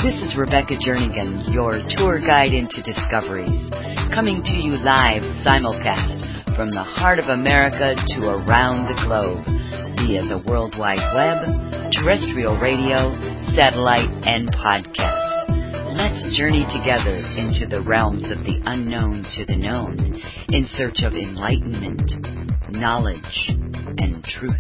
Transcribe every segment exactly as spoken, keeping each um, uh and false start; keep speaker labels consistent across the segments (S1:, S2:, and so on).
S1: This is Rebecca Jernigan, your tour guide into discoveries, coming to you live simulcast from the heart of America to around the globe via the World Wide Web, terrestrial radio, satellite, and podcast. Let's journey together into the realms of the unknown to the known in search of enlightenment, knowledge, and truth.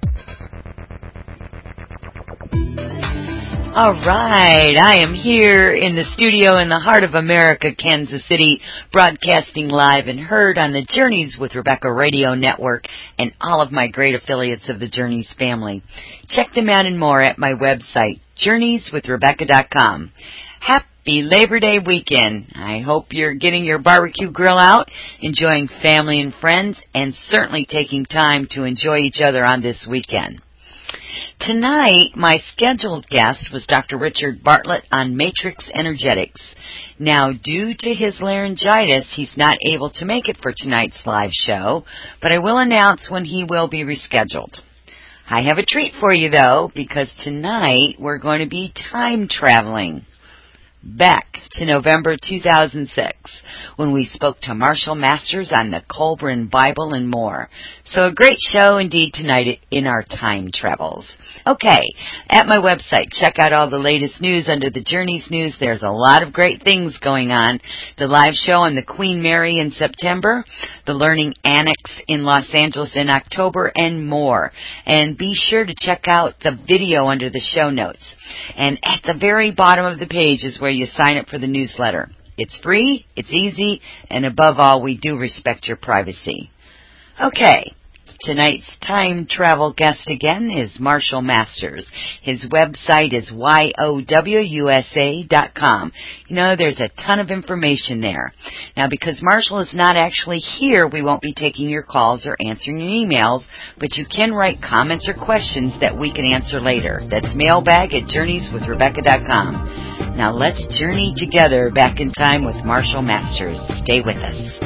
S1: All right, I am here in the studio in the heart of America, Kansas City, broadcasting live and heard on the Journeys with Rebecca radio network and all of my great affiliates of the Journeys family. Check them out and more at my website, journeys with rebecca dot com. Happy Labor Day weekend. I hope you're getting your barbecue grill out, enjoying family and friends, and certainly taking time to enjoy each other on this weekend. Tonight, my scheduled guest was Doctor Richard Bartlett on matrix energetics. Now, due to his laryngitis, he's not able to make it for tonight's live show, but I will announce when he will be rescheduled. I have a treat for you, though, because tonight we're going to be time traveling back to November two thousand six, when we spoke to Marshall Masters on the Colburn Bible and more. So a great show indeed tonight in our time travels. Okay, at my website, check out all the latest news under the Journeys News. There's a lot of great things going on. The live show on the Queen Mary in September, the Learning Annex in Los Angeles in October, and more. And be sure to check out the video under the show notes. And at the very bottom of the page is where you sign up for the newsletter. It's free, it's easy, and above all, we do respect your privacy. Okay, tonight's time travel guest again is Marshall Masters. His website is Y O W U S A dot com. You know, there's a ton of information there. Now, because Marshall is not actually here, we won't be taking your calls or answering your emails, but you can write comments or questions that we can answer later. That's mailbag at journeys with rebecca dot com. Now let's journey together back in time with Marshall Masters. Stay with us.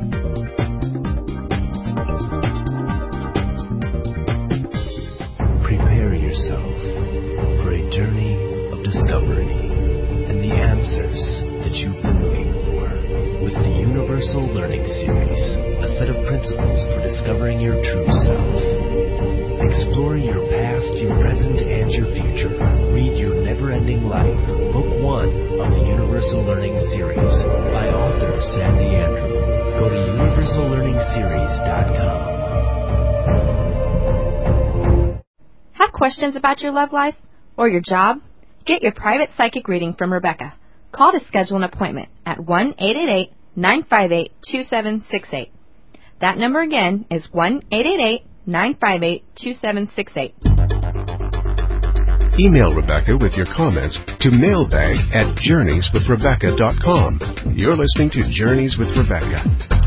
S2: Prepare yourself for a journey of discovery and the answers that you've been looking for with the Universal Learning Series, a set of principles for discovering your true self. Explore your past, your present, and your future. Read Your Never-Ending Life, Book one of the Universal Learning Series by author Sandy Andrew. Go to universal learning series dot com.
S3: Have questions about your love life or your job? Get your private psychic reading from Rebecca. Call to schedule an appointment at one eight eight eight, nine five eight, two seven six eight. That number again is one eight eight eight, nine five eight, two seven six eight.
S4: Email Rebecca with your comments to mailbag at journeys with rebecca dot com. You're listening to Journeys with Rebecca.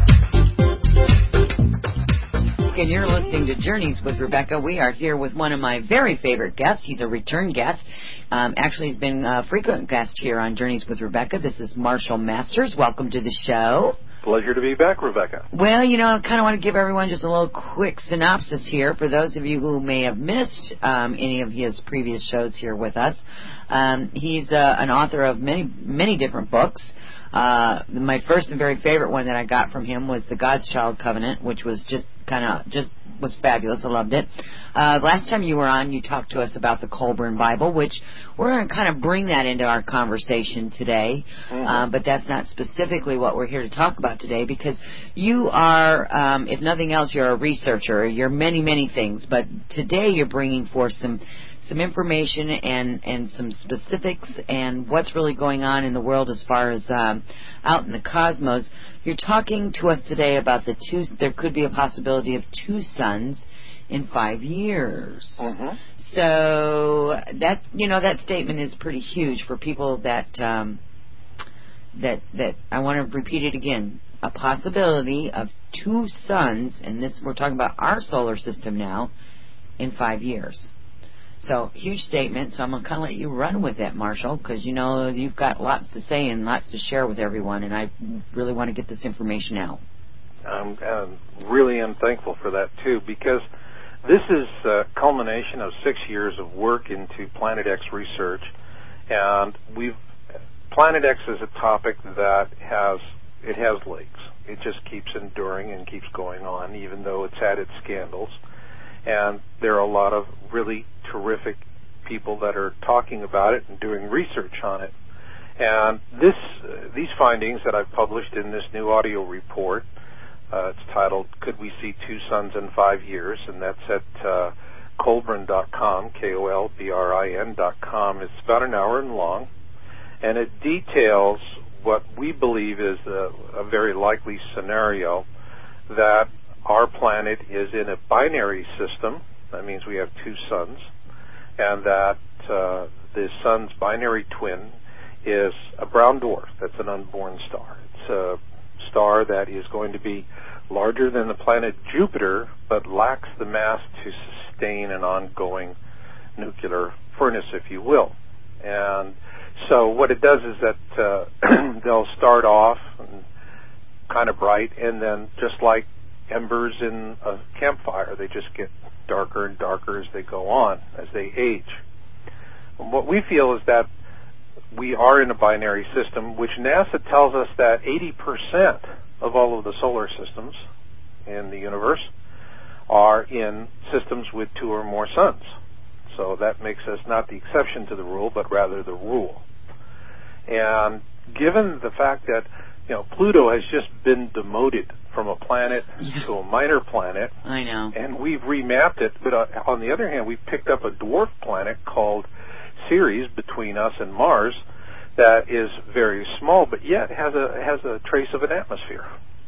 S1: And you're listening to Journeys with Rebecca. We are here with one of my very favorite guests. He's a return guest. Um, actually, he's been a frequent guest here on Journeys with Rebecca. This is Marshall Masters. Welcome to the show.
S5: Pleasure to be back, Rebecca.
S1: Well, you know, I kind of want to give everyone just a little quick synopsis here for those of you who may have missed um, any of his previous shows here with us. Um, he's uh, an author of many, many different books. Uh, my first and very favorite one that I got from him was The God's Child Covenant, which was just kind of, just was fabulous. I loved it. Uh, last time you were on, you talked to us about the Colburn Bible, which we're going to kind of bring that into our conversation today. Mm-hmm. Uh, but that's not specifically what we're here to talk about today, because you are, um, if nothing else, you're a researcher. You're many, many things. But today you're bringing forth some some information and, and some specifics and what's really going on in the world as far as um, out in the cosmos. You're talking to us today about the two, there could be a possibility of two suns in five years.
S5: Mm-hmm.
S1: So that, you know, that statement is pretty huge for people that, um, that, that I want to repeat it again, a possibility of two suns, and this, we're talking about our solar system now, in five years. So, huge statement, so I'm going to kind of let you run with it, Marshall, because, you know, you've got lots to say and lots to share with everyone, and I really want to get this information out.
S5: I'm, I'm really am thankful for that, too, because this is a culmination of six years of work into Planet X research, and we've Planet X is a topic that has, it has legs. It just keeps enduring and keeps going on, even though it's had its scandals. And there are a lot of really terrific people that are talking about it and doing research on it. And this, uh, these findings that I've published in this new audio report, uh, it's titled, Could We See Two Suns in Five Years? And that's at uh, Kolbrin dot com, K O L B R I N dot com. It's about an hour and long. And it details what we believe is a, a very likely scenario, that our planet is in a binary system. That means we have two suns. And that uh, the sun's binary twin is a brown dwarf. That's an unborn star. It's a star that is going to be larger than the planet Jupiter, but lacks the mass to sustain an ongoing nuclear furnace, if you will. And so what it does is that uh, they'll start off kind of bright, and then just like embers in a campfire, they just get darker and darker as they go on, as they age. And what we feel is that we are in a binary system, which NASA tells us that eighty percent of all of the solar systems in the universe are in systems with two or more suns. So that makes us not the exception to the rule, but rather the rule. And given the fact that, you know, Pluto has just been demoted from a planet to a minor planet,
S1: I know,
S5: and we've remapped it, but uh, on the other hand, we've picked up a dwarf planet called Ceres between us and Mars that is very small, but yet has a has a trace of an atmosphere.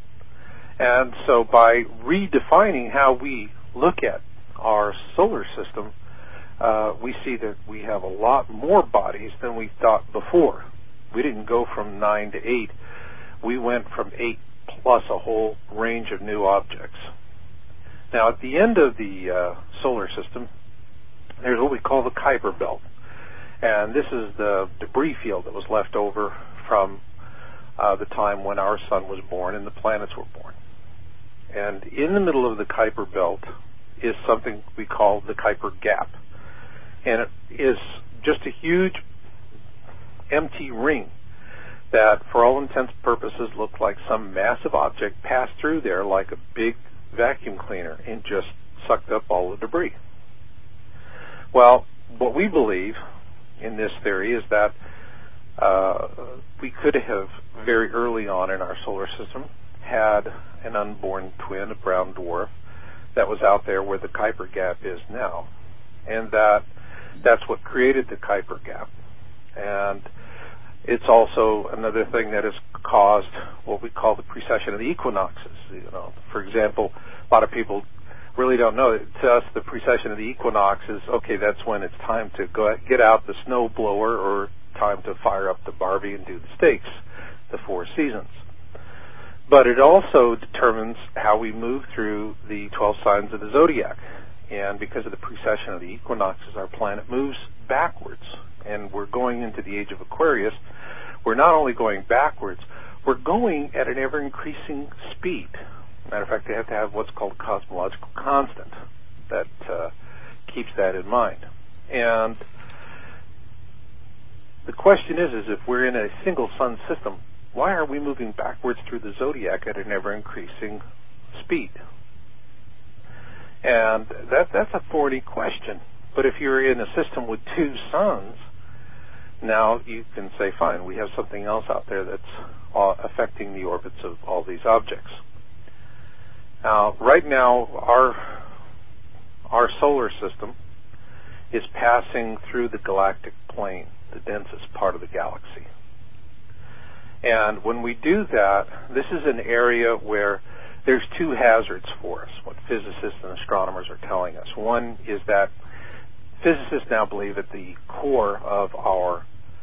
S5: And so by redefining how we look at our solar system, uh, we see that we have a lot more bodies than we thought before. We didn't go from nine to eight. We went from eight plus a whole range of new objects. Now, at the end of the uh, solar system, there's what we call the Kuiper Belt. And this is the debris field that was left over from uh, the time when our sun was born and the planets were born. And in the middle of the Kuiper Belt is something we call the Kuiper Gap. And it is just a huge empty ring that, for all intents and purposes, looked like some massive object passed through there like a big vacuum cleaner and just sucked up all the debris. Well, what we believe in this theory is that uh, we could have very early on in our solar system had an unborn twin, a brown dwarf, that was out there where the Kuiper Gap is now. And that that's what created the Kuiper Gap. And it's also another thing that has caused what we call the precession of the equinoxes. You know, for example, a lot of people really don't know. To us, the precession of the equinox is, okay, that's when it's time to go get out the snow blower or time to fire up the Barbie and do the stakes, the four seasons. But it also determines how we move through the twelve signs of the zodiac. And because of the precession of the equinoxes, our planet moves backwards. And we're going into the age of Aquarius. We're not only going backwards, we're going at an ever-increasing speed. Matter of fact, they have to have what's called a cosmological constant that uh, keeps that in mind. And the question is, is if we're in a single sun system, why are we moving backwards through the zodiac at an ever-increasing speed? And that that's a thorny question. But if you're in a system with two suns, now you can say, fine, we have something else out there that's uh, affecting the orbits of all these objects. Now, right now, our our solar system is passing through the galactic plane, the densest part of the galaxy. And when we do that, this is an area where there's two hazards for us, what physicists and astronomers are telling us. One is that physicists now believe that the core of our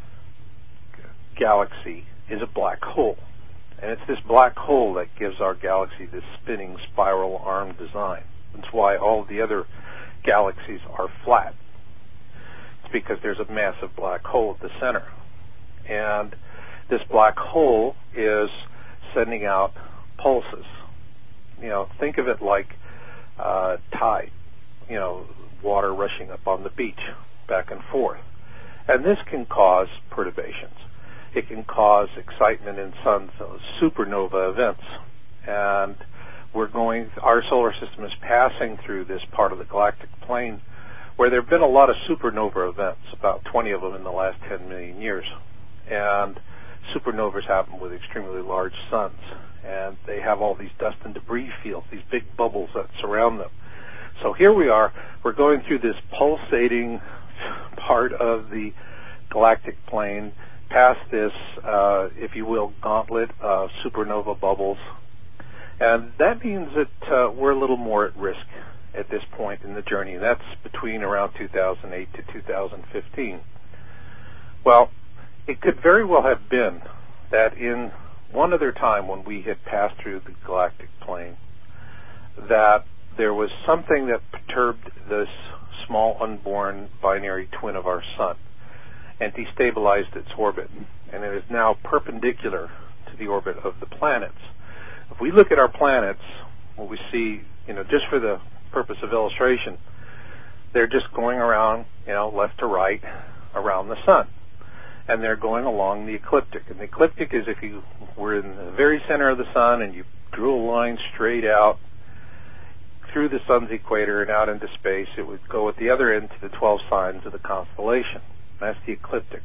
S5: galaxy is a black hole. And it's this black hole that gives our galaxy this spinning spiral arm design. That's why all of the other galaxies are flat. It's because there's a massive black hole at the center. And this black hole is sending out pulses. You know, think of it like uh, tide, you know, water rushing up on the beach back and forth. And this can cause perturbations. it can cause excitement in suns, uh, supernova events. And we're going, our solar system is passing through this part of the galactic plane where there have been a lot of supernova events, about twenty of them in the last ten million years. And supernovas happen with extremely large suns, and they have all these dust and debris fields, these big bubbles that surround them. So here we are, we're going through this pulsating part of the galactic plane, past this, uh, if you will, gauntlet of supernova bubbles. And that means that uh, we're a little more at risk at this point in the journey. That's between around two thousand eight to two thousand fifteen. Well, it could very well have been that in one other time when we had passed through the galactic plane, that there was something that perturbed this small unborn binary twin of our sun and destabilized its orbit, and it is now perpendicular to the orbit of the planets. If we look at our planets, what we see, you know, just for the purpose of illustration, they're just going around, you know, left to right around the sun. And they're going along the ecliptic. And the ecliptic is if you were in the very center of the sun and you drew a line straight out through the sun's equator and out into space, it would go at the other end to the twelve signs of the constellation. That's the ecliptic.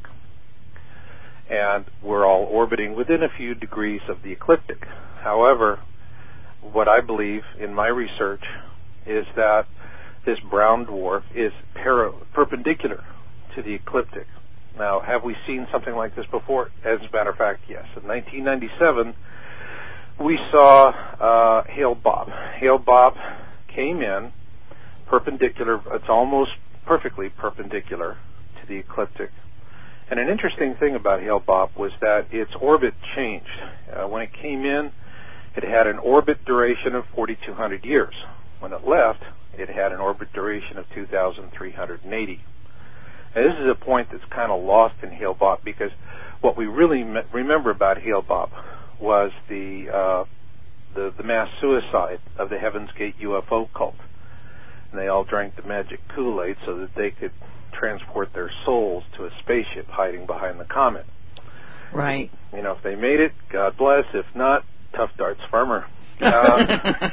S5: And we're all orbiting within a few degrees of the ecliptic. However, what I believe in my research is that this brown dwarf is para- perpendicular to the ecliptic. Now, have we seen something like this before? As a matter of fact, yes. In nineteen ninety-seven, we saw uh, Hale-Bopp. Hale-Bopp came in perpendicular. It's almost perfectly perpendicular to the ecliptic. And an interesting thing about Hale-Bopp was that its orbit changed. Uh, when it came in, it had an orbit duration of forty-two hundred years. When it left, it had an orbit duration of two thousand three hundred eighty. Now, this is a point that's kind of lost in Hale-Bopp because what we really me- remember about Hale-Bopp was the, uh, the the mass suicide of the Heaven's Gate U F O cult. And they all drank the magic Kool-Aid so that they could transport their souls to a spaceship hiding behind the comet.
S1: Right.
S5: You know, if they made it, God bless. If not, tough darts farmer. Um,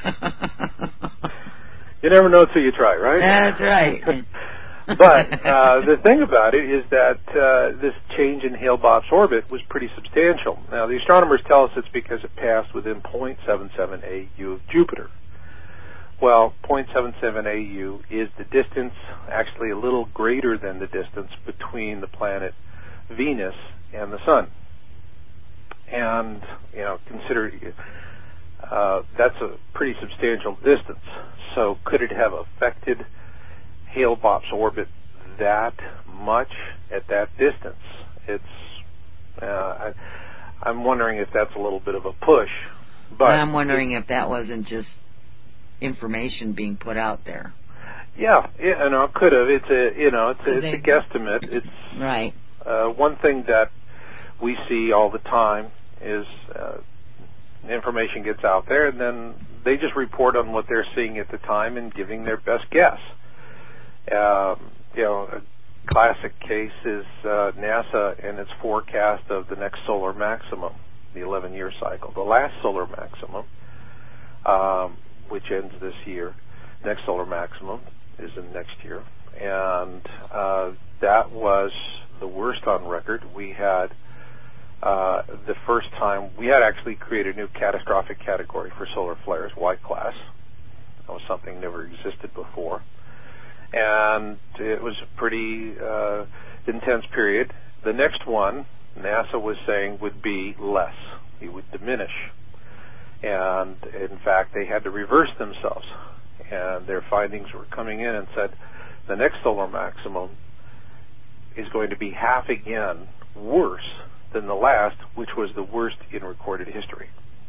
S5: you never know until you try, right?
S1: That's right.
S5: But uh, the thing about it is that uh, this change in Hale-Bopp's orbit was pretty substantial. Now, the astronomers tell us it's because it passed within zero point seven seven A U of Jupiter. Well, zero point seven seven A U is the distance, actually a little greater than the distance between the planet Venus and the Sun. And, you know, consider uh, that's a pretty substantial distance. So could it have affected Hale-Bopp's orbit that much at that distance? It's uh, I, I'm wondering if that's a little bit of a push. But
S1: I'm wondering if that wasn't just information being put out there.
S5: Yeah, yeah, you know, it could have. It's a, you know, it's a, it's a guesstimate. It's
S1: right.
S5: Uh, one thing that we see all the time is uh, information gets out there, and then they just report on what they're seeing at the time and giving their best guess. Um, you know, a classic case is uh, NASA and its forecast of the next solar maximum, the eleven-year cycle. The last solar maximum, um, which ends this year, next solar maximum is in next year, and uh, that was the worst on record. We had uh, the first time, we had actually created a new catastrophic category for solar flares, Y class. That was something never existed before. And it was a pretty uh, intense period. The next one, NASA was saying, would be less. It would diminish. And in fact, they had to reverse themselves. And their findings were coming in and said, the next solar maximum is going to be half again worse than the last, which was the worst in recorded history.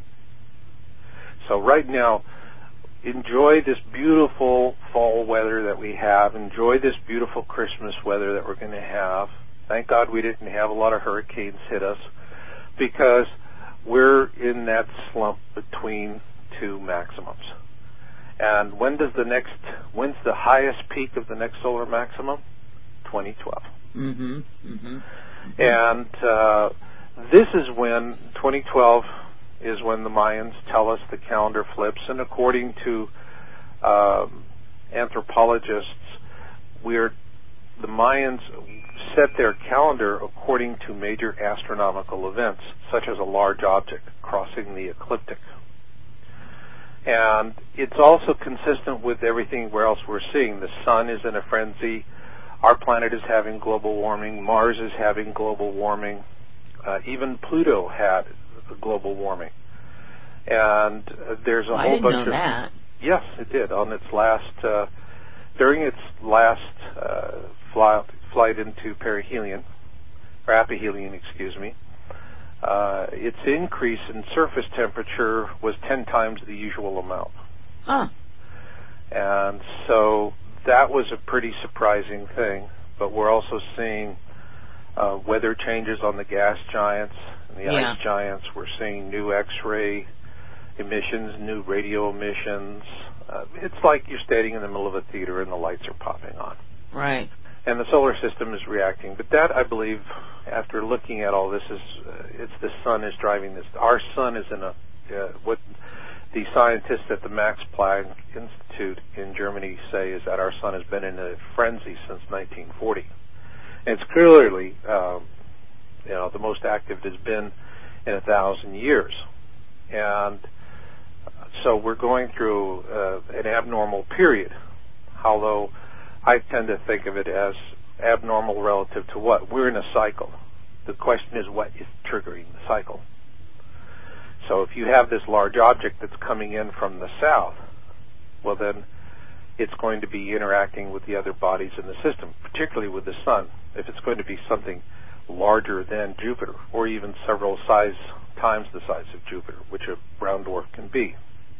S5: So right now, enjoy this beautiful fall weather that we have. Enjoy this beautiful Christmas weather that we're going to have. Thank God we didn't have a lot of hurricanes hit us, because we're in that slump between two maximums. And when does the next, when's the highest peak of the next solar maximum? twenty twelve.
S1: Mm-hmm. Mm-hmm.
S5: And uh, this is when, twenty twelve is when the Mayans tell us the calendar flips, and according to um, anthropologists, we're, the Mayans set their calendar according to major astronomical events, such as a large object crossing the ecliptic. And it's also consistent with everything else we're seeing. The sun is in a frenzy. Our planet is having global warming. Mars is having global warming. Uh, even Pluto had global warming. And uh, there's a
S1: well,
S5: whole
S1: I didn't
S5: bunch
S1: know
S5: of...
S1: that.
S5: Yes, it did. On its last... Uh, during its last uh, fly, flight into perihelion, or aphelion, excuse me, Uh, its increase in surface temperature was ten times the usual amount.
S1: Huh.
S5: And so that was a pretty surprising thing. But we're also seeing uh, weather changes on the gas giants and the
S1: yeah.
S5: ice giants. We're seeing new X-ray emissions, new radio emissions. Uh, it's like you're standing in the middle of a theater and the lights are popping on.
S1: Right.
S5: And the solar system is reacting. But that, I believe, after looking at all this, is uh, it's the sun is driving this. Our sun is in a, uh, what the scientists at the Max Planck Institute in Germany say is that our sun has been in a frenzy since nineteen forty. And it's clearly, um, you know, the most active it has been in a thousand years. And so we're going through uh, an abnormal period, although I tend to think of it as abnormal relative to what? We're in a cycle. The question is what is triggering the cycle. So if you have this large object that's coming in from the south, well then it's going to be interacting with the other bodies in the system, particularly with the sun. If it's going to be something larger than Jupiter, or even several size times the size of Jupiter, which a brown dwarf can be.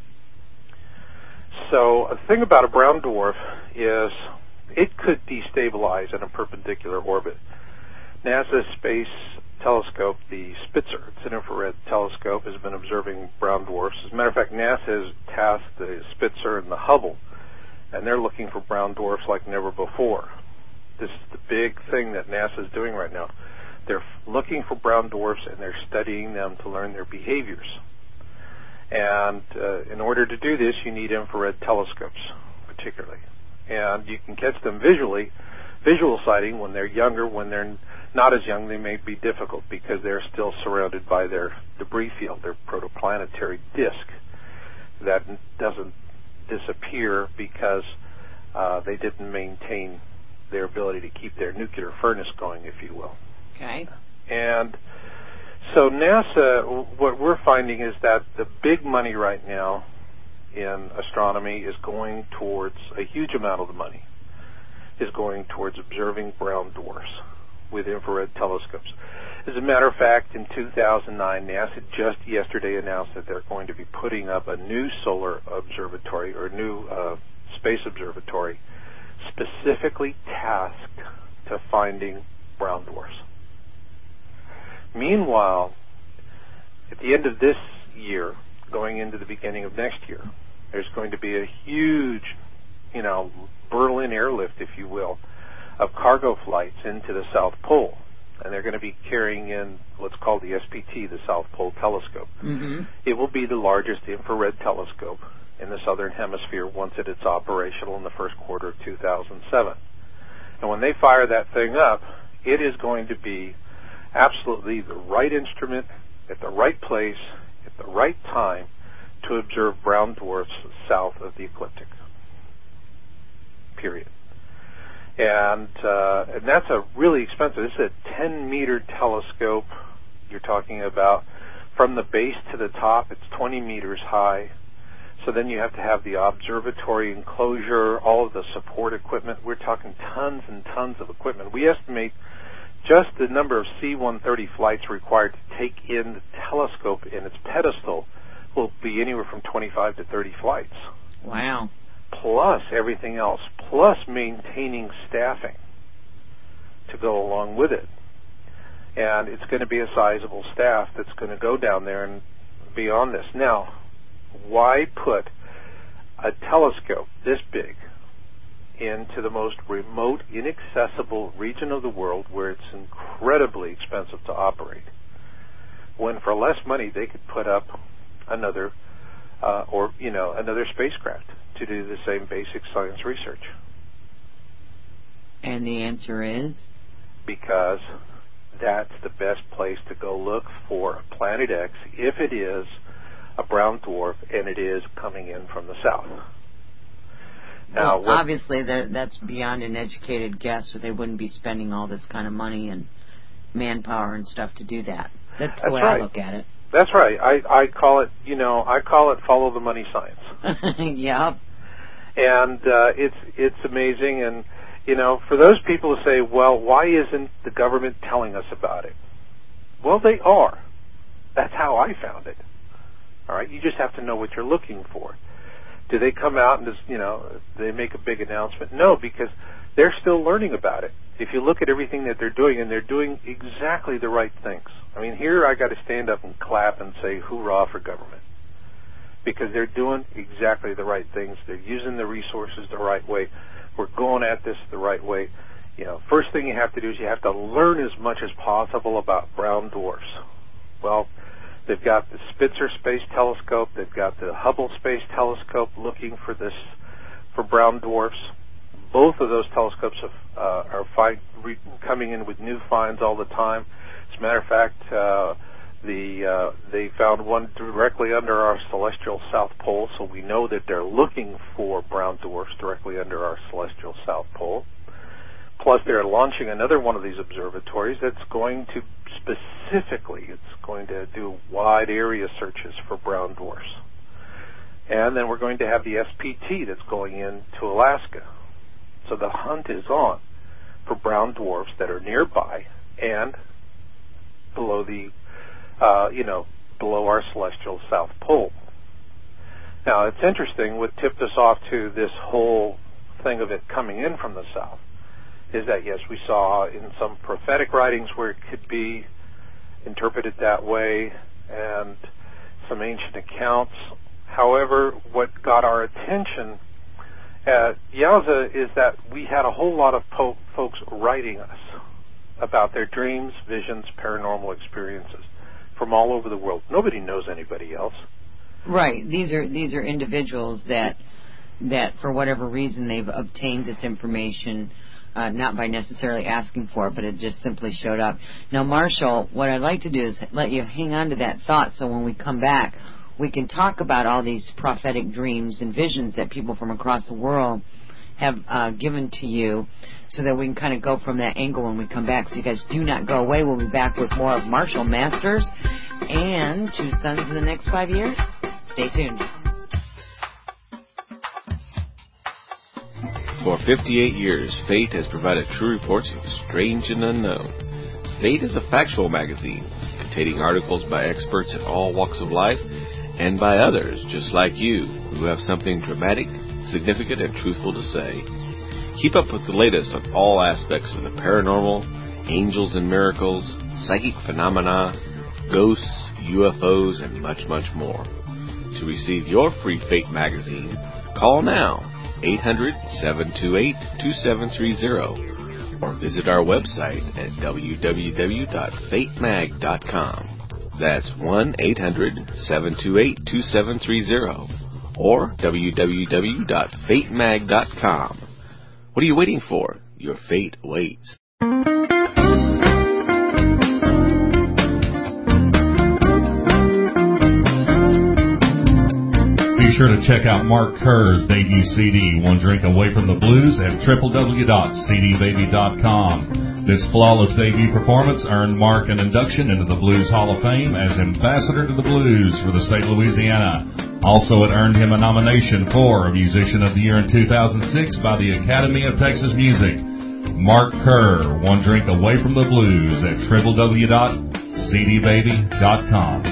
S5: So a thing about a brown dwarf is it could destabilize in a perpendicular orbit. NASA's space telescope, the Spitzer, it's an infrared telescope, has been observing brown dwarfs. As a matter of fact, NASA has tasked the Spitzer and the Hubble, and they're looking for brown dwarfs like never before. This is the big thing that NASA is doing right now. They're looking for brown dwarfs, and they're studying them to learn their behaviors. And uh, in order to do this, you need infrared telescopes, particularly. And you can catch them visually. Visual sighting, when they're younger, when they're not as young, they may be difficult because they're still surrounded by their debris field, their protoplanetary disk that doesn't disappear because uh, they didn't maintain their ability to keep their nuclear furnace going, if you will.
S1: Okay.
S5: And so NASA, what we're finding is that the big money right now in astronomy is going towards, a huge amount of the money is going towards observing brown dwarfs with infrared telescopes. As a matter of fact, in two thousand nine, NASA just yesterday announced that they're going to be putting up a new solar observatory or new uh, space observatory specifically tasked to finding brown dwarfs. Meanwhile, at the end of this year, going into the beginning of next year, there's going to be a huge, you know, Berlin airlift, if you will, of cargo flights into the South Pole. And they're going to be carrying in what's called the S P T, the South Pole Telescope.
S1: Mm-hmm.
S5: It will be the largest infrared telescope in the Southern Hemisphere once it is operational in the first quarter of two thousand seven. And when they fire that thing up, it is going to be absolutely the right instrument at the right place at the right time to observe brown dwarfs south of the ecliptic. Period. And uh, and that's a really expensive. This is a ten-meter telescope. You're talking about from the base to the top. It's twenty meters high. So then you have to have the observatory enclosure, all of the support equipment. We're talking tons and tons of equipment. We estimate just the number of C one thirty flights required to take in the telescope in its pedestal will be anywhere from twenty-five to thirty flights.
S1: Wow.
S5: Plus everything else, plus maintaining staffing to go along with it. And it's going to be a sizable staff that's going to go down there and be on this. Now, why put a telescope this big into the most remote, inaccessible region of the world where it's incredibly expensive to operate? when for less money they could put up another, uh, or you know, another spacecraft to do the same basic science research.
S1: And the answer is?
S5: Because that's the best place to go look for Planet X if it is a brown dwarf and it is coming in from the south. Now,
S1: well, obviously, that's beyond an educated guess, or they wouldn't be spending all this kind of money and manpower and stuff to do that. That's the
S5: that's
S1: way
S5: right.
S1: I look at it.
S5: That's right. I, I call it, you know, I call it follow the money science.
S1: Yeah.
S5: And uh, it's it's amazing. And, you know, for those people who say, well, why isn't the government telling us about it? Well, they are. That's how I found it. All right? You just have to know what you're looking for. Do they come out and just, you know, they make a big announcement? No, because they're still learning about it. If you look at everything that they're doing, and they're doing exactly the right things. I mean, here I got to stand up and clap and say hoorah for government, because they're doing exactly the right things. They're using the resources the right way. We're going at this the right way. You know, first thing you have to do is you have to learn as much as possible about brown dwarfs. Well, they've got the Spitzer Space Telescope. They've got the Hubble Space Telescope looking for this, for brown dwarfs. Both of those telescopes have, uh, are find, re, coming in with new finds all the time. As a matter of fact, uh, the uh, they found one directly under our celestial south pole, so we know that they're looking for brown dwarfs directly under our celestial south pole. Plus, they're launching another one of these observatories that's going to specifically, it's going to do wide area searches for brown dwarfs. And then we're going to have the S P T that's going into Alaska. So the hunt is on for brown dwarfs that are nearby and below the, uh, you know, below our celestial south pole. Now, it's interesting, what tipped us off to this whole thing of it coming in from the south is that, yes, we saw in some prophetic writings where it could be interpreted that way, and some ancient accounts. However, what got our attention at Yowza is that we had a whole lot of po- folks writing us about their dreams, visions, paranormal experiences from all over the world. Nobody knows anybody else.
S1: Right. These are these are individuals that that for whatever reason they've obtained this information, uh, not by necessarily asking for it, but it just simply showed up. Now, Marshall, what I'd like to do is let you hang on to that thought, so when we come back, we can talk about all these prophetic dreams and visions that people from across the world have uh, given to you, so that we can kind of go from that angle when we come back. So you guys do not go away. We'll be back with more of Marshall Masters and Two Sons in the next five years. Stay tuned.
S6: For fifty-eight years, Fate has provided true reports of strange and unknown. Fate is a factual magazine containing articles by experts in all walks of life and by others just like you who have something dramatic, significant, and truthful to say. Keep up with the latest on all aspects of the paranormal, angels and miracles, psychic phenomena, ghosts, U F Os, and much, much more. To receive your free Fate magazine, call now, eight hundred, seven two eight, two seven three zero, or visit our website at w w w dot fate mag dot com. That's one eight hundred, seven two eight, two seven three zero, or w w w dot fate mag dot com. What are you waiting for? Your fate waits.
S7: Be sure to check out Mark Kerr's debut C D, One Drink Away from the Blues, at w w w dot c d baby dot com. This flawless debut performance earned Mark an induction into the Blues Hall of Fame as Ambassador to the Blues for the state of Louisiana. Also, it earned him a nomination for Musician of the Year in two thousand six by the Academy of Texas Music. Mark Kerr, One Drink Away from the Blues, at w w w dot c d baby dot com.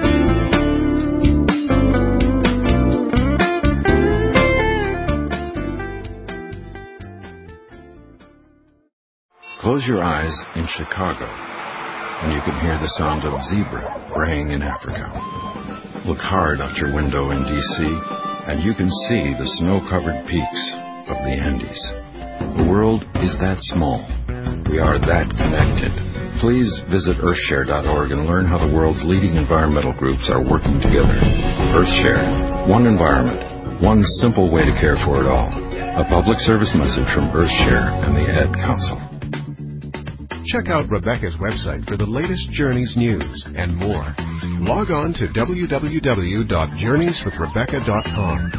S8: Close your eyes in Chicago, and you can hear the sound of zebra braying in Africa. Look hard out your window in D C, and you can see the snow-covered peaks of the Andes. The world is that small. We are that connected. Please visit earthshare dot org and learn how the world's leading environmental groups are working together. Earthshare. One environment. One simple way to care for it all. A public service message from Earthshare and the Ad Council.
S4: Check out Rebecca's website for the latest Journeys news and more. Log on to w w w dot journeys with rebecca dot com.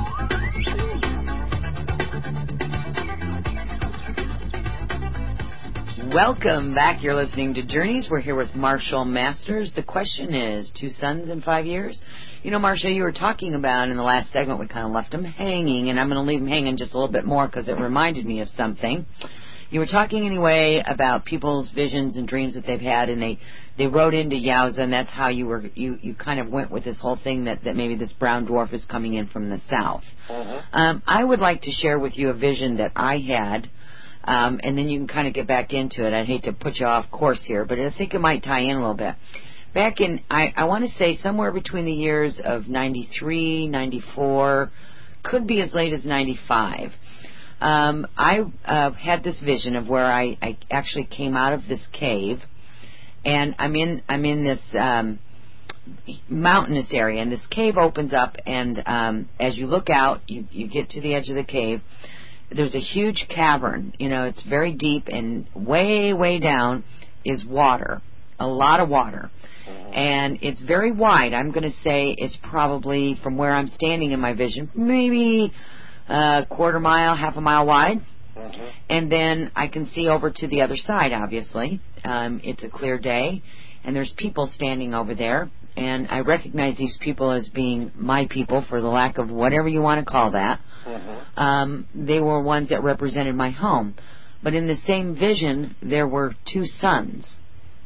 S1: Welcome back. You're listening to Journeys. We're here with Marshall Masters. The question is, two sons in five years? You know, Marshall, you were talking about in the last segment, we kind of left them hanging, and I'm going to leave them hanging just a little bit more because it reminded me of something. You were talking anyway about people's visions and dreams that they've had, and they, they wrote into Yowza, and that's how you were you, you kind of went with this whole thing that, that maybe this brown dwarf is coming in from the south.
S5: Uh-huh.
S1: Um, I would like to share with you a vision that I had, um, and then you can kind of get back into it. I'd hate to put you off course here, but I think it might tie in a little bit. Back in, I, I want to say somewhere between the years of ninety-three, ninety-four, could be as late as ninety-five. Um, I uh, had this vision of where I, I actually came out of this cave, and I'm in I'm in this um, mountainous area, and this cave opens up, and um, as you look out, you, you get to the edge of the cave. There's a huge cavern. You know, it's very deep, and way, way down is water, a lot of water. And it's very wide. I'm going to say it's probably, from where I'm standing in my vision, maybe a quarter mile, half a mile wide.
S5: Uh-huh.
S1: And then I can see over to the other side, obviously. Um, it's a clear day, and there's people standing over there. And I recognize these people as being my people, for the lack of whatever you want to call that.
S5: Uh-huh.
S1: Um, they were ones that represented my home. But in the same vision, there were two sons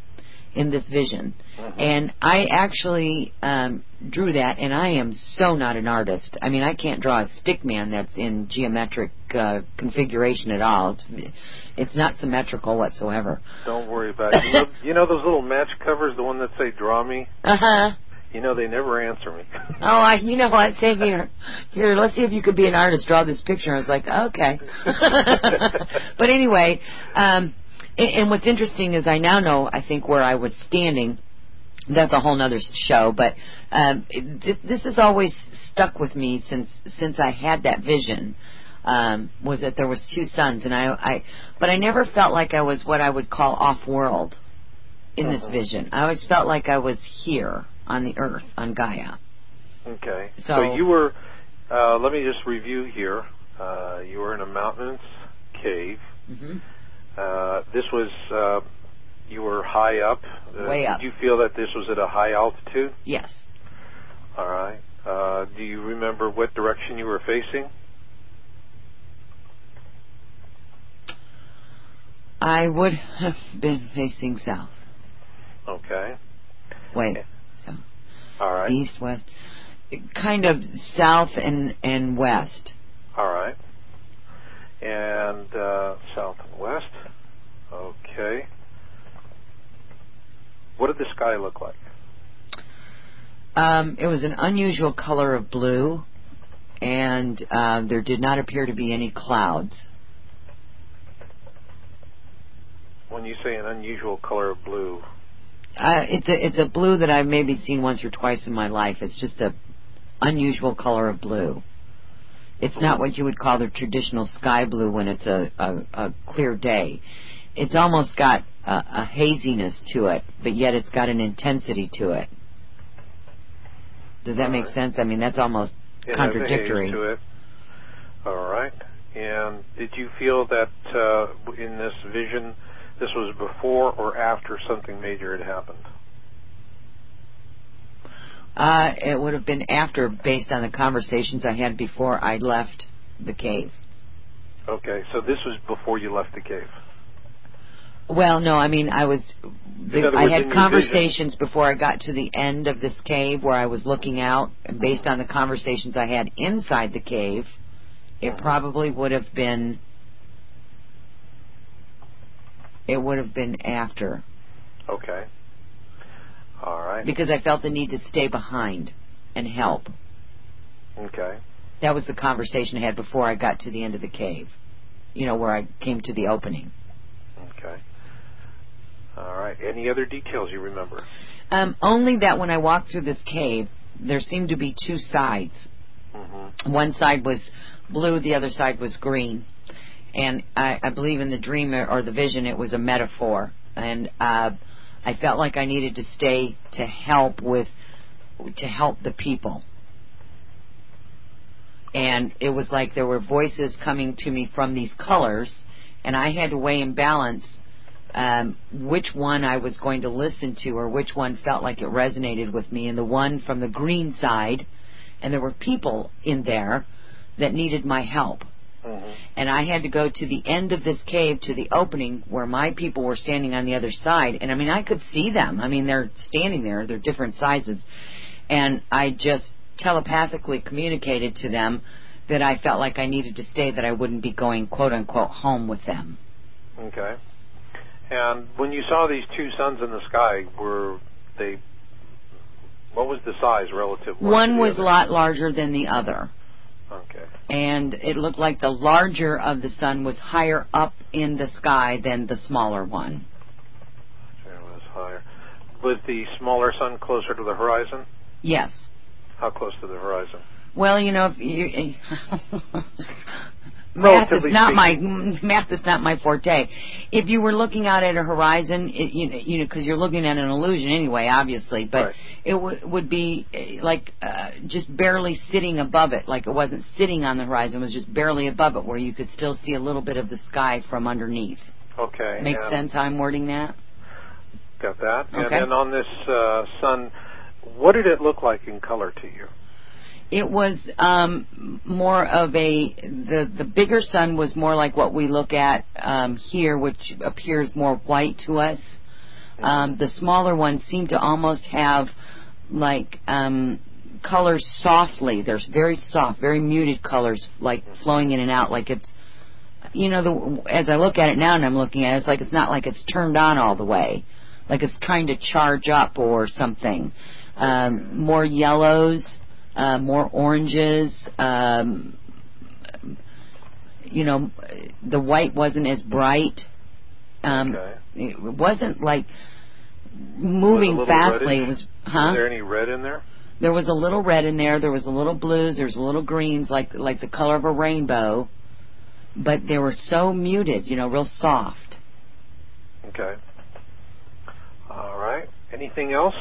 S1: in this vision.
S5: Uh-huh.
S1: And I actually um, drew that, and I am so not an artist. I mean, I can't draw a stick man that's in geometric uh, configuration at all. It's, it's not symmetrical whatsoever.
S5: Don't worry about it. You know, you know those little match covers, the one that say "Draw me"?
S1: Uh-huh.
S5: You know, they never answer me.
S1: Oh, I, you know what? Say here, here, let's see if you could be an artist, draw this picture. I was like, okay. But anyway, um, and, and what's interesting is I now know, I think, where I was standing. That's a whole nother show, but um, th- this has always stuck with me since since I had that vision. Um, was that there was two sons, and I, I, but I never felt like I was what I would call off-world in
S5: uh-huh.
S1: this vision. I always felt like I was here on the earth, on Gaia.
S5: Okay.
S1: So,
S5: so you were. Uh, let me just review here. Uh, you were in a mountainous cave.
S1: Mm-hmm.
S5: Uh, this was. Uh, You were high up. Uh,
S1: Way up.
S5: Did you feel that this was at a high altitude?
S1: Yes.
S5: All right. Uh, do you remember what direction you were facing?
S1: I would have been facing south.
S5: Okay.
S1: Wait.
S5: Okay.
S1: South.
S5: All right.
S1: East, west. Kind of south and, and west.
S5: All right. And uh, south and west. Okay. What did the sky look like?
S1: Um, it was an unusual color of blue, and uh, there did not appear to be any clouds.
S5: When you say an unusual color of blue,
S1: Uh, it's a it's a blue that I've maybe seen once or twice in my life. It's just a unusual color of blue. It's not what you would call the traditional sky blue when it's a, a, a clear day. It's almost got a, a haziness to it, but yet it's got an intensity to it. Does that
S5: All
S1: make
S5: right.
S1: sense? I mean, that's almost
S5: it
S1: contradictory.
S5: has a haze to it. All right. And did you feel that uh, in this vision, this was before or after something major had happened?
S1: Uh, it would have been after, based on the conversations I had before I left the cave.
S5: Okay, so this was before you left the cave.
S1: Well, no, I mean, I was,
S5: In other
S1: I
S5: words,
S1: had
S5: in your
S1: conversations before I got to the end of this cave where I was looking out, and based on the conversations I had inside the cave, it probably would have been, it would have been after.
S5: Okay. All right.
S1: Because I felt the need to stay behind and help.
S5: Okay.
S1: That was the conversation I had before I got to the end of the cave. You know, where I came to the opening.
S5: Okay. All right. Any other details you remember?
S1: Um, only that when I walked through this cave, there seemed to be two sides. Mm-hmm. One side was blue, the other side was green. And I, I believe in the dream or the vision it was a metaphor. And uh, I felt like I needed to stay to help with, to help the people. And it was like there were voices coming to me from these colors, and I had to weigh and balance um, which one I was going to listen to or which one felt like it resonated with me. And the one from the green side, and there were people in there that needed my help. Mm-hmm. And I had to go to the end of this cave, to the opening where my people were standing on the other side. And I mean, I could see them. I mean, they're standing there. They're different sizes. And I just telepathically communicated to them that I felt like I needed to stay, that I wouldn't be going, quote unquote, home with them.
S5: Okay. And when you saw these two suns in the sky, were they, what was the size relative?
S1: One was a lot larger than the other.
S5: Okay.
S1: And it looked like the larger of the sun was higher up in the sky than the smaller one.
S5: It was higher. Was the smaller sun closer to the horizon?
S1: Yes.
S5: How close to the horizon?
S1: Well, you know, if you, math is not my math is not my forte. If you were looking out at a horizon, it, you know, you know, because you're looking at an illusion anyway, obviously, but
S5: right.
S1: it w- would be like uh, just barely sitting above it, like it wasn't sitting on the horizon, it was just barely above it, where you could still see a little bit of the sky from underneath.
S5: Okay.
S1: Makes sense how I'm wording that?
S5: Got that.
S1: Okay.
S5: And then on this uh, sun, what did it look like in color to you?
S1: It was um, more of a, the, the bigger sun was more like what we look at um, here, which appears more white to us. Mm-hmm. Um, the smaller ones seem to almost have like um, colors softly. There's very soft, very muted colors, like flowing in and out, like it's, you know, the, as I look at it now and I'm looking at it, it's like it's not like it's turned on all the way, like it's trying to charge up or something. Um, more yellows. Uh, more oranges, um, you know, the white wasn't as bright. Um,
S5: okay.
S1: It wasn't like moving
S5: was it
S1: fastly.
S5: Reddish?
S1: It was, huh?
S5: Was there any red in there?
S1: There was a little red in there. There was a little blues. There was a little greens, like like the color of a rainbow. But they were so muted, you know, real soft.
S5: Okay. All right. Anything else?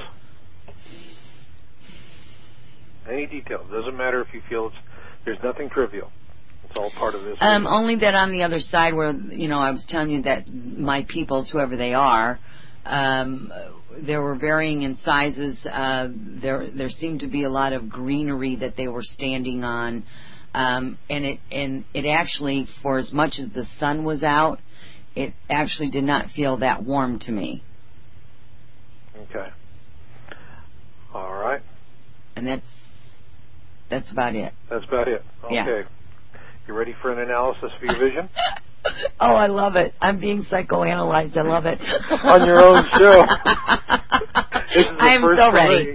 S5: Any detail. Doesn't matter if you feel it's, there's nothing trivial. It's all part of this.
S1: Um, only that on the other side where, you know, I was telling you that my peoples, whoever they are, um, there were varying in sizes. Uh, there there seemed to be a lot of greenery that they were standing on. Um, and it and it actually, for as much as the sun was out, it actually did not feel that warm to me.
S5: Okay. All right.
S1: And that's That's about it.
S5: That's about it. Okay.
S1: Yeah.
S5: You ready for an analysis of your vision?
S1: Oh, I love it. I'm being psychoanalyzed. I love it.
S5: On your own show. This is the
S1: I am
S5: first
S1: so ready.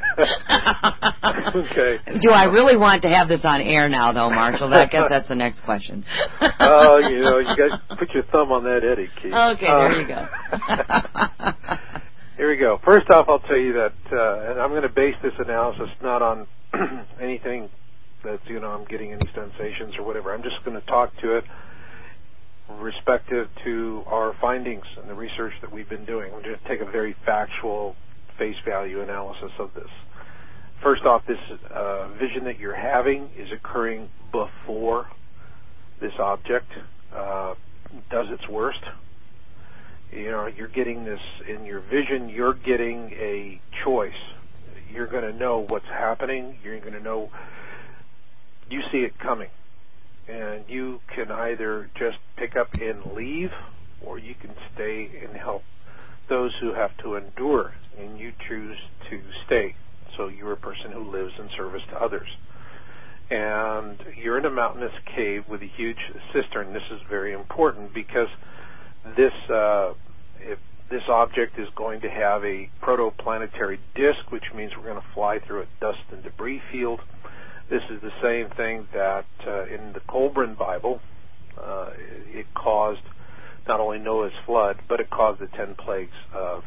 S5: Okay.
S1: Do I really want to have this on air now, though, Marshall? I guess that's the next question.
S5: Oh, uh, you know, you got to put your thumb on that Eddie key.
S1: Okay,
S5: uh,
S1: there you go.
S5: Here we go. First off, I'll tell you that, uh, and I'm going to base this analysis not on anything that, you know, I'm getting any sensations or whatever. I'm just going to talk to it respective to our findings and the research that we've been doing. I'm going to take a very factual, face value analysis of this. First off, this uh, vision that you're having is occurring before this object uh, does its worst. You know, you're getting this in your vision, you're getting a choice. You're going to know what's happening. You're going to know, you see it coming. And you can either just pick up and leave, or you can stay and help those who have to endure, and you choose to stay. So you're a person who lives in service to others. And you're in a mountainous cave with a huge cistern. This is very important because this uh, if this object is going to have a protoplanetary disk, which means we're going to fly through a dust and debris field. This is the same thing that uh, in the Kolbrin Bible, uh, it caused not only Noah's flood, but it caused the ten plagues of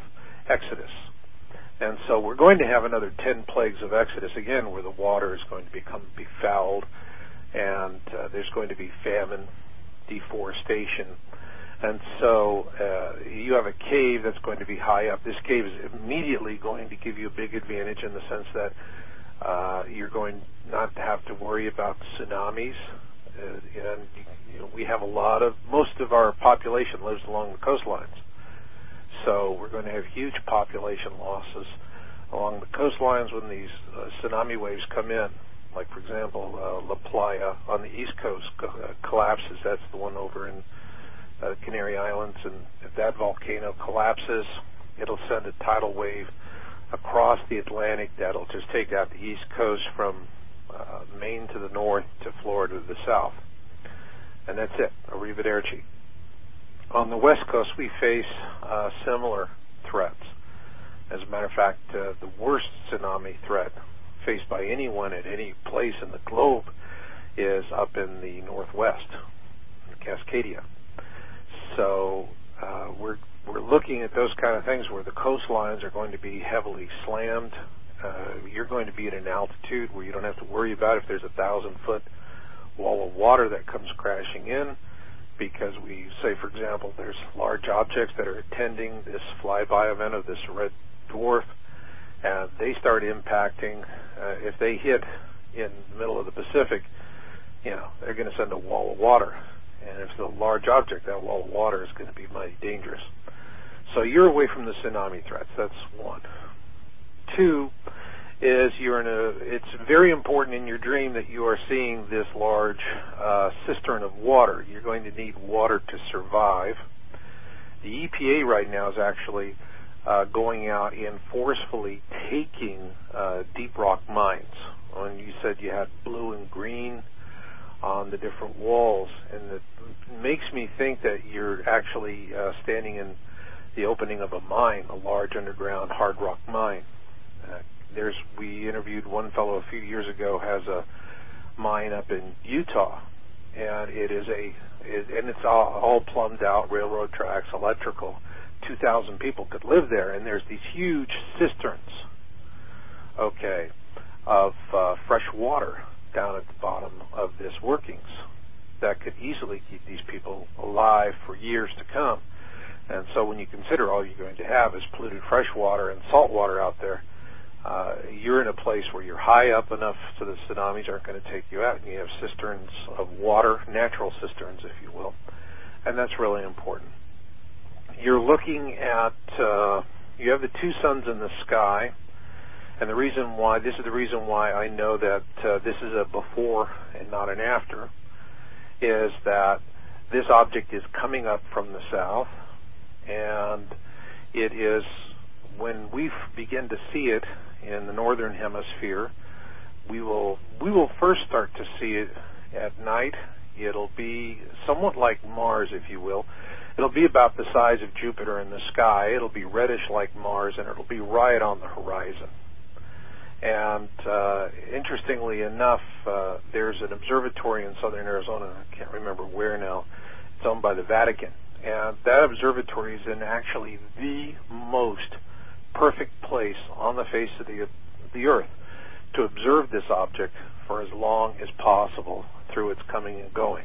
S5: exodus. And so we're going to have another ten plagues of exodus, again, where the water is going to become befouled, and uh, there's going to be famine, deforestation. And so uh, you have a cave that's going to be high up. This cave is immediately going to give you a big advantage in the sense that uh, you're going not to have to worry about tsunamis. Uh, and you know, we have a lot of, most of our population lives along the coastlines. So we're going to have huge population losses along the coastlines when these uh, tsunami waves come in. Like, for example, uh, La Playa on the east coast co- uh, collapses. That's the one over in uh, Canary Islands. And if that volcano collapses, it'll send a tidal wave across the Atlantic that'll just take out the east coast from uh, Maine to the north to Florida to the south. And that's it. Arrivederci. On the west coast, we face uh, similar threats. As a matter of fact, uh, the worst tsunami threat faced by anyone at any place in the globe is up in the northwest, in Cascadia. So uh, we're we're looking at those kind of things where the coastlines are going to be heavily slammed. Uh, you're going to be at an altitude where you don't have to worry about if there's a thousand foot wall of water that comes crashing in, because we say, for example, there's large objects that are attending this flyby event of this red dwarf, and they start impacting. Uh, if they hit in the middle of the Pacific, you know, they're going to send a wall of water. And if it's a large object, that wall of water is going to be mighty dangerous. So you're away from the tsunami threats. That's one. Two is you're in a, it's very important in your dream that you are seeing this large uh, cistern of water. You're going to need water to survive. The E P A right now is actually uh, going out and forcefully taking uh, deep rock mines. When you said you had blue and green on the different walls, and it makes me think that you're actually uh, standing in the opening of a mine, a large underground hard rock mine. Uh, There's, we interviewed one fellow a few years ago, has a mine up in Utah, and it is a, it, and it's all, all plumbed out, railroad tracks, electrical. two thousand people could live there, and there's these huge cisterns, okay, of uh, fresh water down at the bottom of this workings that could easily keep these people alive for years to come. And so when you consider all you're going to have is polluted fresh water and salt water out there, Uh, you're in a place where you're high up enough so the tsunamis aren't going to take you out, and you have cisterns of water, natural cisterns, if you will, and that's really important. You're looking at, uh, you have the two suns in the sky, and the reason why, this is the reason why I know that uh, this is a before and not an after, is that this object is coming up from the south, and it is, when we begin to see it in the northern hemisphere, we will we will first start to see it at night. It'll be somewhat like Mars, if you will. It'll be about the size of Jupiter in the sky. It'll be reddish like Mars, and it'll be right on the horizon. And uh, interestingly enough, uh, there's an observatory in southern Arizona, I can't remember where now, it's owned by the Vatican. And that observatory is in actually the most perfect place on the face of the the earth to observe this object for as long as possible through its coming and going.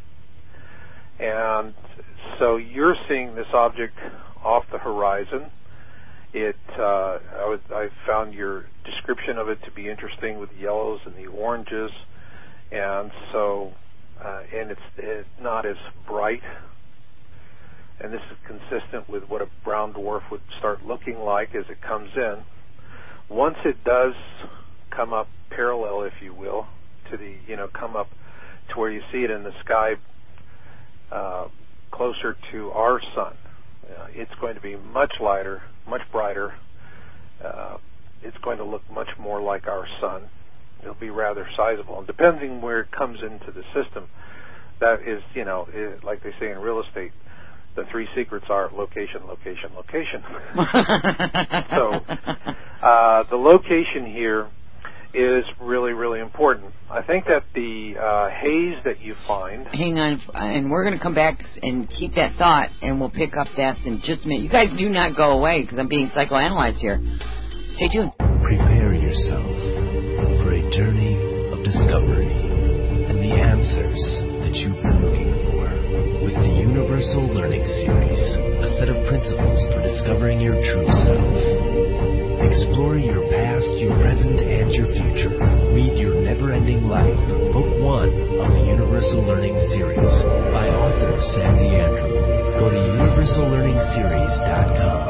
S5: And so you're seeing this object off the horizon. It uh, I, would, I found your description of it to be interesting with the yellows and the oranges, and so uh, and it's, it's not as bright. And this is consistent with what a brown dwarf would start looking like as it comes in. Once it does come up parallel, if you will, to the, you know, come up to where you see it in the sky uh, closer to our sun, uh, it's going to be much lighter, much brighter. Uh, it's going to look much more like our sun. It'll be rather sizable. And depending where it comes into the system, that is, you know, it, like they say in real estate, the three secrets are location, location, location. So uh, the location here is really, really important. I think that the uh, haze that you find...
S1: Hang on, and we're going to come back and keep that thought, and we'll pick up that in just a minute. You guys do not go away, because I'm being psychoanalyzed here. Stay tuned.
S2: Prepare yourself for a journey of discovery and the answers that you've been looking for with the Universal Learning Series, a set of principles for discovering your true self. Explore your past, your present, and your future. Read Your Never-Ending Life, Book one of the Universal Learning Series by author Sandy Andrew. Go to universal learning series dot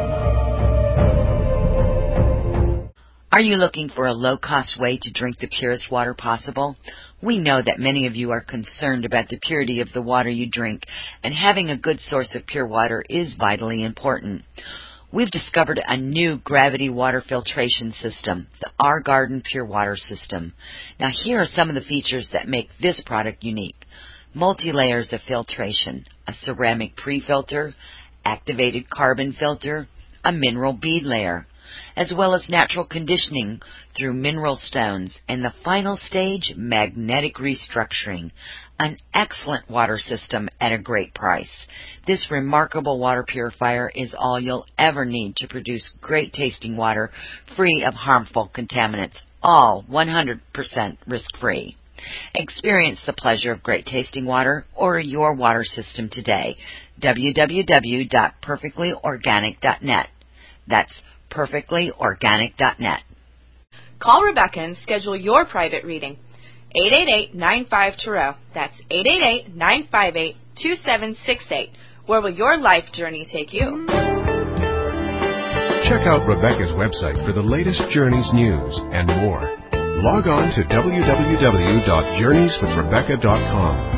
S2: com.
S1: Are you looking for a low-cost way to drink the purest water possible? We know that many of you are concerned about the purity of the water you drink, and having a good source of pure water is vitally important. We've discovered a new gravity water filtration system, the Our Garden Pure Water System. Now, here are some of the features that make this product unique. Multi-layers of filtration, a ceramic pre-filter, activated carbon filter, a mineral bead layer, as well as natural conditioning through mineral stones, and the final stage, magnetic restructuring. An excellent water system at a great price. This remarkable water purifier is all you'll ever need to produce great tasting water free of harmful contaminants, all one hundred percent risk-free. Experience the pleasure of great tasting water. Order your water system today. w w w dot perfectly organic dot net. That's perfectly organic dot net.
S3: Call Rebecca and schedule your private reading. eight eight eight, nine five, Tarot. That's eight eight eight, nine five eight, two seven six eight. Where will your life journey take you?
S4: Check out Rebecca's website for the latest Journeys news and more. Log on to w w w dot journeys with rebecca dot com.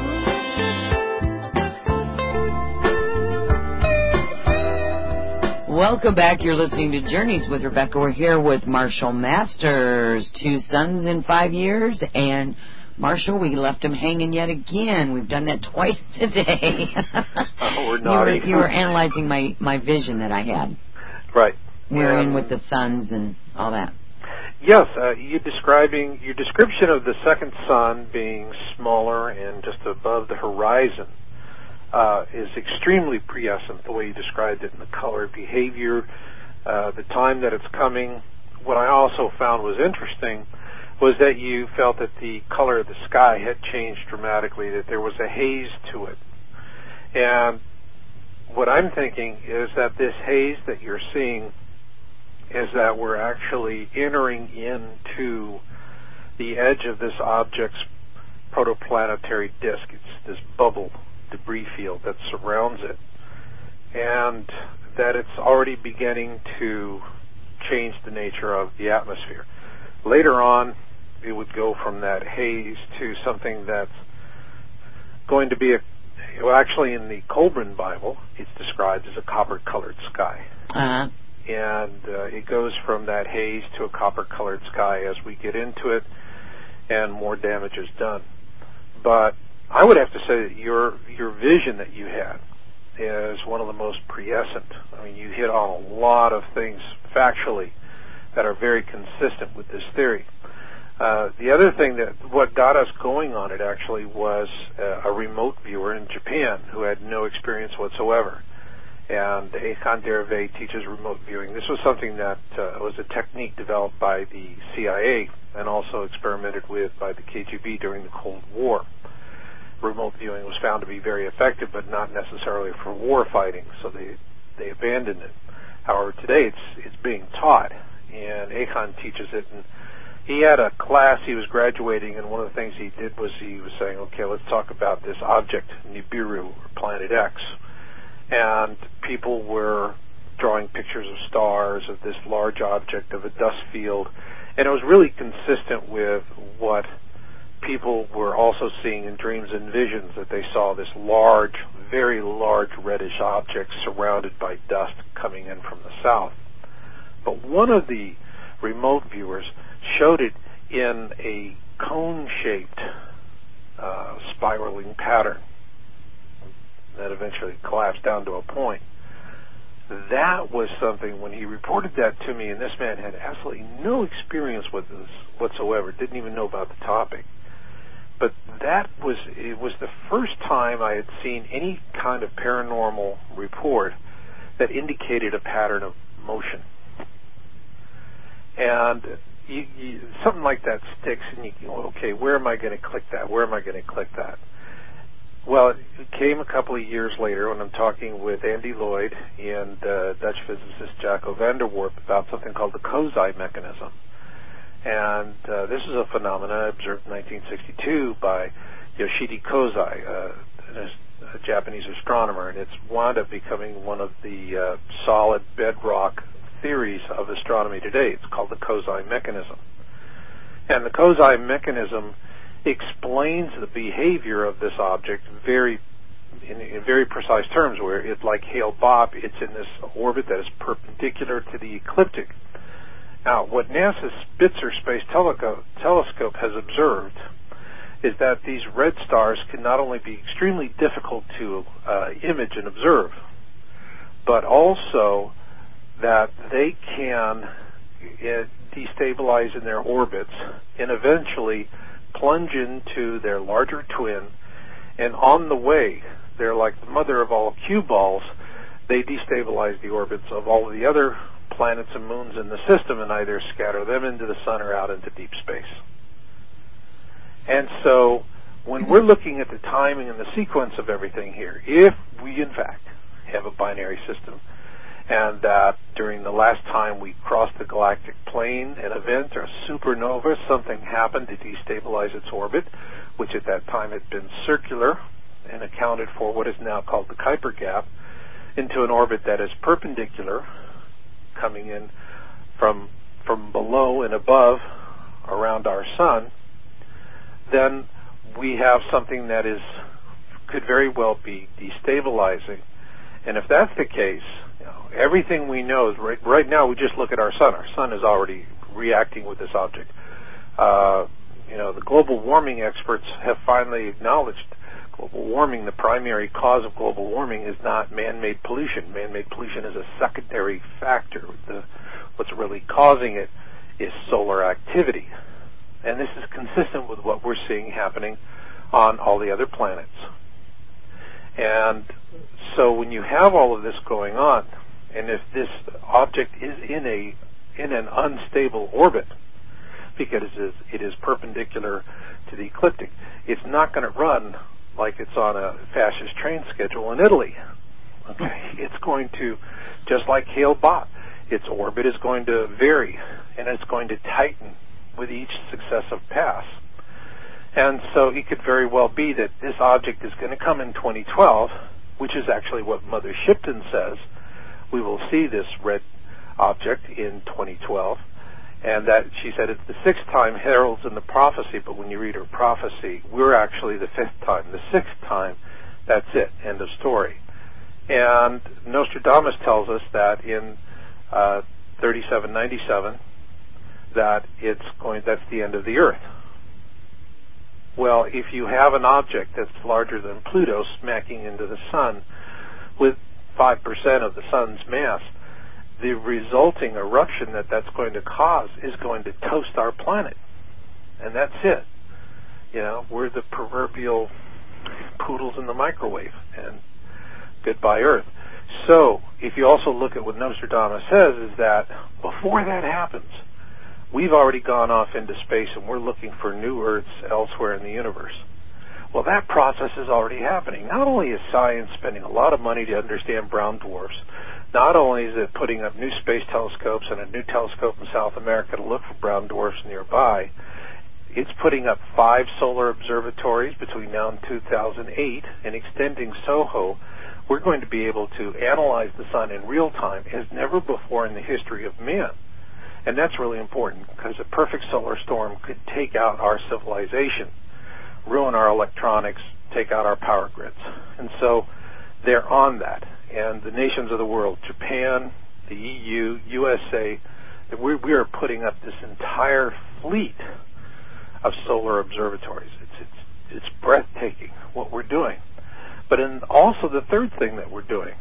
S1: Welcome back. You're listening to Journeys with Rebecca. We're here with Marshall Masters, two sons in five years, and Marshall, we left him hanging yet again. We've done that twice today.
S5: Oh, we're
S1: you,
S5: naughty.
S1: were, you were analyzing my, my vision that I had.
S5: Right.
S1: We're
S5: um,
S1: in with the sons and all that.
S5: Yes, uh, you describing your description of the second sun being smaller and just above the horizon. Uh, is extremely prescient, the way you described it in the color, behavior, uh, the time that it's coming. What I also found was interesting was that you felt that the color of the sky had changed dramatically, that there was a haze to it. And what I'm thinking is that this haze that you're seeing is that we're actually entering into the edge of this object's protoplanetary disk. It's this bubble debris field that surrounds it, and that it's already beginning to change the nature of the atmosphere. Later on, it would go from that haze to something that's going to be a, well, actually in the Colburn Bible, it's described as a copper-colored sky.
S1: Uh-huh.
S5: And uh, it goes from that haze to a copper-colored sky as we get into it, and more damage is done. But I would have to say that your your vision that you had is one of the most prescient. I mean, you hit on a lot of things factually that are very consistent with this theory. Uh, the other thing that what got us going on it actually was uh, a remote viewer in Japan who had no experience whatsoever. And Eikan Derve teaches remote viewing. This was something that uh, was a technique developed by the C I A and also experimented with by the K G B during the Cold War. Remote viewing was found to be very effective, but not necessarily for war fighting, so they they abandoned it. However, today it's it's being taught, and Eikan teaches it. And he had a class he was graduating, and one of the things he did was he was saying, okay, let's talk about this object, Nibiru, or Planet X. And people were drawing pictures of stars, of this large object, of a dust field, and it was really consistent with what people were also seeing in dreams and visions, that they saw this large, very large reddish object surrounded by dust coming in from the south. But one of the remote viewers showed it in a cone-shaped uh, spiraling pattern that eventually collapsed down to a point. that was something, when he reported that to me, and this man had absolutely no experience with this whatsoever, didn't even know about the topic. But that was, it was the first time I had seen any kind of paranormal report that indicated a pattern of motion. And you, you, something like that sticks, and you go, okay, where am I going to click that? Where am I going to click that? Well, it came a couple of years later when I'm talking with Andy Lloyd and uh, Dutch physicist Jaco van der Warp about something called the Kozai mechanism. And uh, this is a phenomenon observed in nineteen sixty-two by Yoshidi Kozai, uh, a Japanese astronomer, and it's wound up becoming one of the uh, solid bedrock theories of astronomy today. It's called the Kozai mechanism. And the Kozai mechanism explains the behavior of this object very in, in very precise terms, where it's like Hale-Bopp, it's in this orbit that is perpendicular to the ecliptic. Now, what NASA's Spitzer Space Teleco- Telescope has observed is that these red stars can not only be extremely difficult to uh, image and observe, but also that they can uh, destabilize in their orbits and eventually plunge into their larger twin, and on the way, they're like the mother of all cue balls, they destabilize the orbits of all of the other planets and moons in the system and either scatter them into the sun or out into deep space. And so, when we're looking at the timing and the sequence of everything here, if we in fact have a binary system, and that during the last time we crossed the galactic plane, an event or a supernova, something happened to destabilize its orbit, which at that time had been circular and accounted for what is now called the Kuiper gap, into an orbit that is perpendicular, coming in from from below and above around our sun, then we have something that is could very well be destabilizing. And if that's the case, you know, everything we know is right, right now we just look at our sun. Our sun is already reacting with this object. Uh, you know, the global warming experts have finally acknowledged global warming, the primary cause of global warming is not man-made pollution. Man-made pollution is a secondary factor. The, what's really causing it is solar activity. And this is consistent with what we're seeing happening on all the other planets. And so when you have all of this going on, and if this object is in a in an unstable orbit, because it is, it is perpendicular to the ecliptic, it's not going to run like it's on a fascist train schedule in Italy. Okay, it's going to, just like Hale-Bopp, its orbit is going to vary, and it's going to tighten with each successive pass. And so it could very well be that this object is going to come in twenty twelve, which is actually what Mother Shipton says. We will see this red object in twenty twelve. And that, she said, it's the sixth time heralds in the prophecy, but when you read her prophecy, we're actually the fifth time. The sixth time, that's it, end of story. And Nostradamus tells us that in uh, thirty-seven ninety-seven, that it's going, that's the end of the Earth. Well, if you have an object that's larger than Pluto smacking into the sun with five percent of the sun's mass, the resulting eruption that that's going to cause is going to toast our planet. And that's it. You know, we're the proverbial poodles in the microwave, and goodbye Earth. So, if you also look at what Nostradamus says, is that before that happens, we've already gone off into space and we're looking for new Earths elsewhere in the universe. Well, that process is already happening. Not only is science spending a lot of money to understand brown dwarfs, not only is it putting up new space telescopes and a new telescope in South America to look for brown dwarfs nearby, it's putting up five solar observatories between now and two thousand eight, and extending SOHO. We're going to be able to analyze the sun in real time as never before in the history of man. And that's really important, because a perfect solar storm could take out our civilization, ruin our electronics, take out our power grids. And so they're on that. And the nations of the world, Japan, the E U, U S A, we, we are putting up this entire fleet of solar observatories. It's, it's, it's breathtaking what we're doing. But in also the third thing that we're doing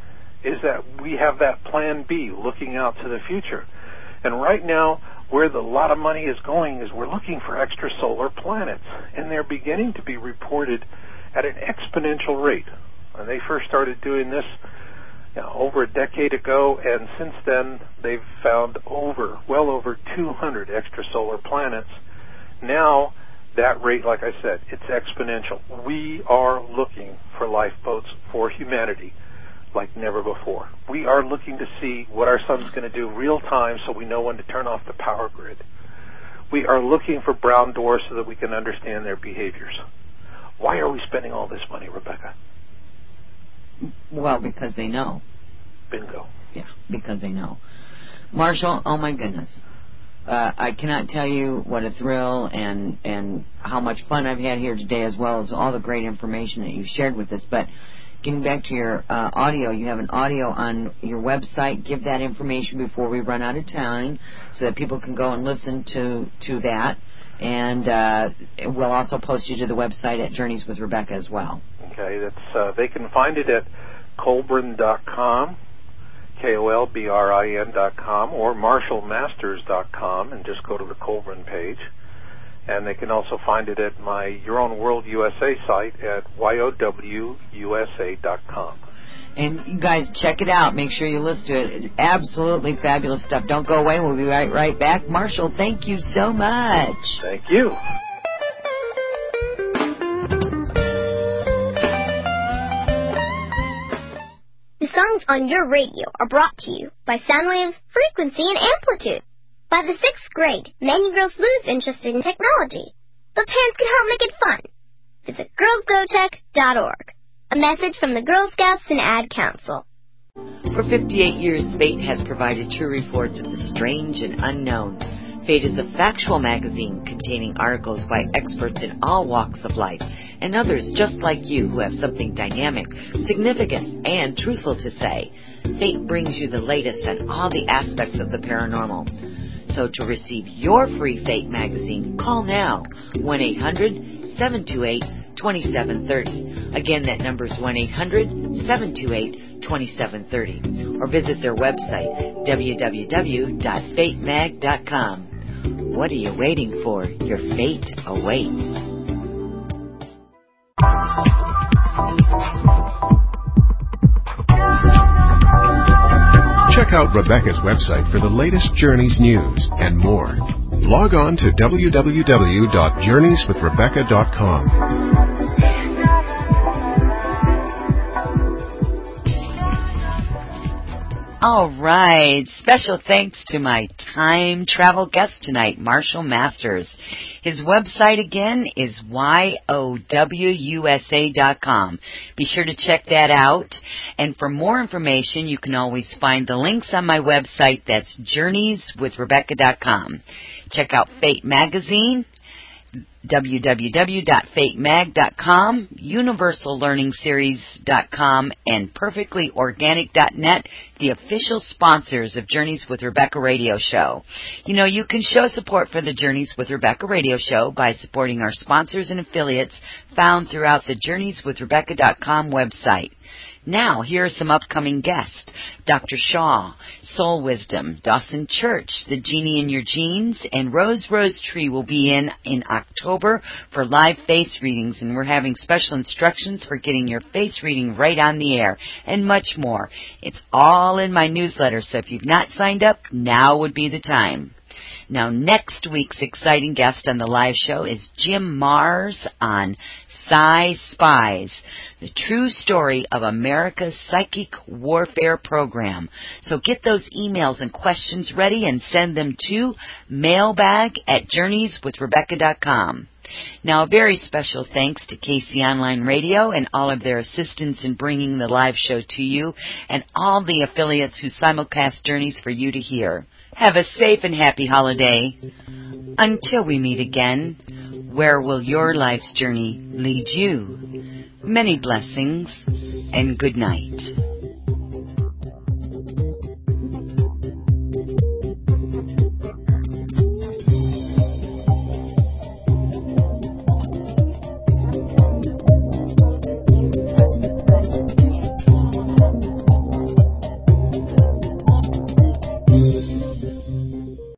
S5: is that we have that plan B, looking out to the future. And right now, where the lot of money is going is we're looking for extrasolar planets, and they're beginning to be reported at an exponential rate. And they first started doing this you know, over a decade ago, and since then they've found over, well over two hundred extrasolar planets. Now, that rate, like I said, it's exponential. We are looking for lifeboats for humanity like never before. We are looking to see what our sun's going to do real time so we know when to turn off the power grid. We are looking for brown dwarfs so that we can understand their behaviors. Why are we spending all this money, Rebecca?
S1: Well, because they know.
S5: Bingo.
S1: Yeah, because they know. Marshall, oh my goodness. Uh, I cannot tell you what a thrill and, and how much fun I've had here today, as well as all the great information that you've shared with us. But getting back to your uh, audio, you have an audio on your website. Give that information before we run out of time so that people can go and listen to, to that. And uh, we'll also post you to the website at Journeys with Rebecca as well.
S5: Okay, that's uh, they can find it at Kolbrin dot com, K O L B R I N dot com, or Marshall Masters dot com, and just go to the Kolbrin page. And they can also find it at my Your Own World U S A site at Y O W U S A dot com.
S1: And you guys, check it out. Make sure you listen to it. Absolutely fabulous stuff. Don't go away. We'll be right, right back. Marshall, thank you so much.
S5: Thank you.
S9: The songs on your radio are brought to you by Soundwave's Frequency and Amplitude. By the sixth grade, men and girls lose interest in technology, but parents can help make it fun. Visit girls go tech dot org. A message from the Girl Scouts and Ad Council.
S1: For fifty-eight years, Fate has provided true reports of the strange and unknown. Fate is a factual magazine containing articles by experts in all walks of life and others just like you who have something dynamic, significant, and truthful to say. Fate brings you the latest on all the aspects of the paranormal. So to receive your free Fate magazine, call now, one eight hundred seven two eight two seven three zero. Again, that number is one eight hundred seven two eight two seven three zero. Or visit their website, w w w dot fate mag dot com. What are you waiting for? Your fate awaits.
S4: Check out Rebecca's website for the latest Journeys news and more. Log on to w w w dot journeys with rebecca dot com.
S1: All right. Special thanks to my time travel guest tonight, Marshall Masters. His website again is Y O W U S A dot com. Be sure to check that out. And for more information, you can always find the links on my website. That's journeys with rebecca dot com. Check out Fate Magazine, w w w dot fate mag dot com, universal learning series dot com, and perfectly organic dot net, the official sponsors of Journeys with Rebecca radio show. You know, you can show support for the Journeys with Rebecca radio show by supporting our sponsors and affiliates found throughout the journeys with rebecca dot com website. Now, here are some upcoming guests. Doctor Shaw, Soul Wisdom, Dawson Church, The Genie in Your Jeans, and Rose Rose Tree will be in in October for live face readings, and we're having special instructions for getting your face reading right on the air, and much more. It's all in my newsletter, so if you've not signed up, now would be the time. Now, next week's exciting guest on the live show is Jim Mars on Psy Spies, the true story of America's psychic warfare program. So get those emails and questions ready and send them to mailbag at journeys with rebecca dot com. Now, a very special thanks to K C Online Radio and all of their assistants in bringing the live show to you, and all the affiliates who simulcast Journeys for you to hear. Have a safe and happy holiday. Until we meet again, where will your life's journey lead you? Many blessings and good night.